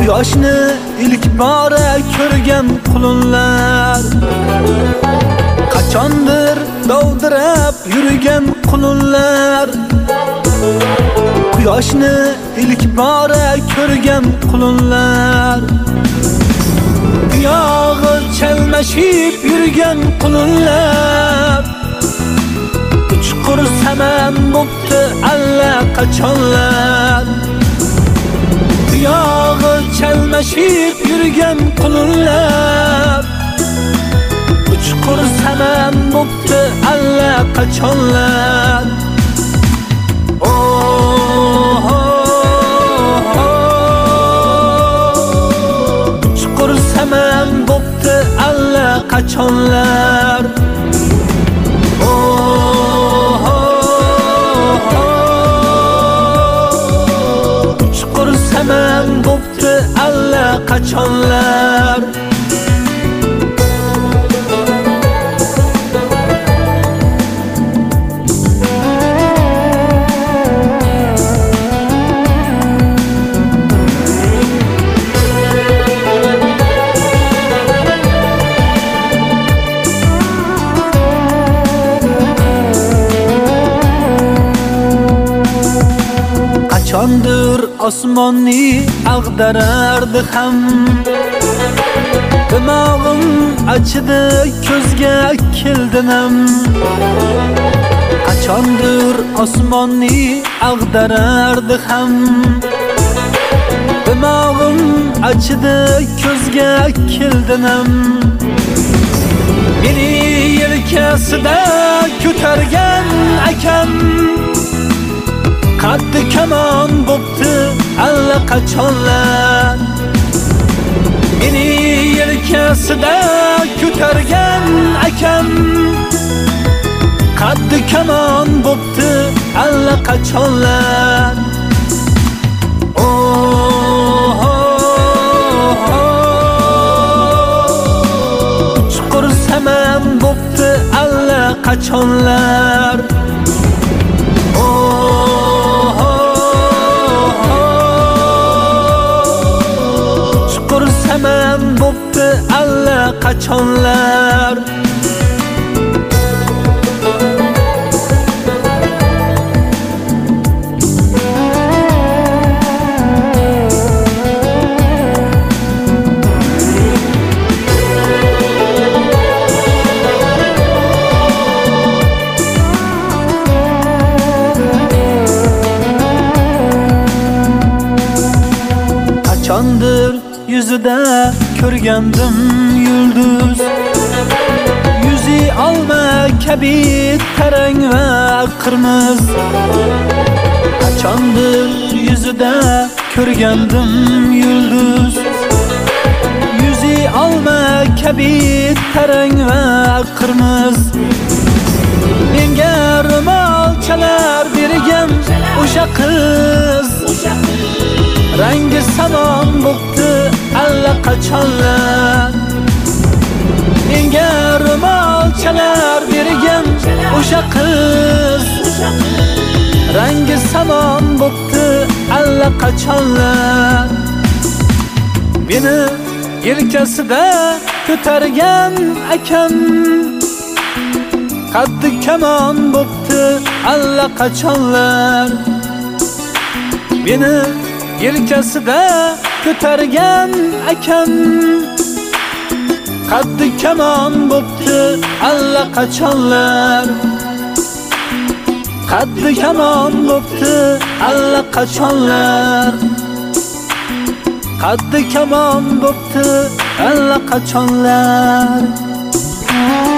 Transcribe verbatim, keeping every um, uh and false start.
Quyoshni ilk bora ko'rgan qulunlar, qachondir dovdirab yurgan qulunlar. Quyoshni ilk bora ko'rgan qulunlar, oyog'i chalmashib yurgan qulunlar. Uchqur saman bo'pti alla qachonlar, oyog'i chalmashib yurgan qulunlar. Uchqur saman bo'pti alla qachonlar. Uchqur saman bo'pti alla qachonlar. Uchqur saman bo'pti alla qachonlar. Qachondir osmonni ag'darardi ham, dimog'im achidi ko'zga keldinim. Qachondir osmonni ag'darardi ham, dimog'im achidi ko'zga keldinim. Meni yelkasida ko'targan akam, qaddi kamon bo'pti alla qachonlar. Meni yelkasida ko'targan akam, qaddi kamon bo'pti alla qachonlar. Uchqur saman bo'pti alla qachonlar. Saman bo'pti alla qachonlar. Qachondir yuzida ko'rgandim yulduz, yuzi olma kabi tarang va qirmiz. Qachondir yuzida ko'rgandim yulduz, yuzi olma kabi tarang va qirmiz. Menga ro'mol chalar bergan o'sha qiz, rangi samon bo'pti alla qachonlar. Menga ro'mol chalar bergan o'sha qiz, rangi samon bo'pti alla qachonlar. Meni yelkasida ko'targan akam, qaddi kamon bo'pti alla qachonlar. Meni yelkasida ko'targan akam, qaddi kamon bo'pti alla qachonlar. Qaddi kamon bo'pti alla qachonlar. Qaddi kamon bo'pti alla qachonlar.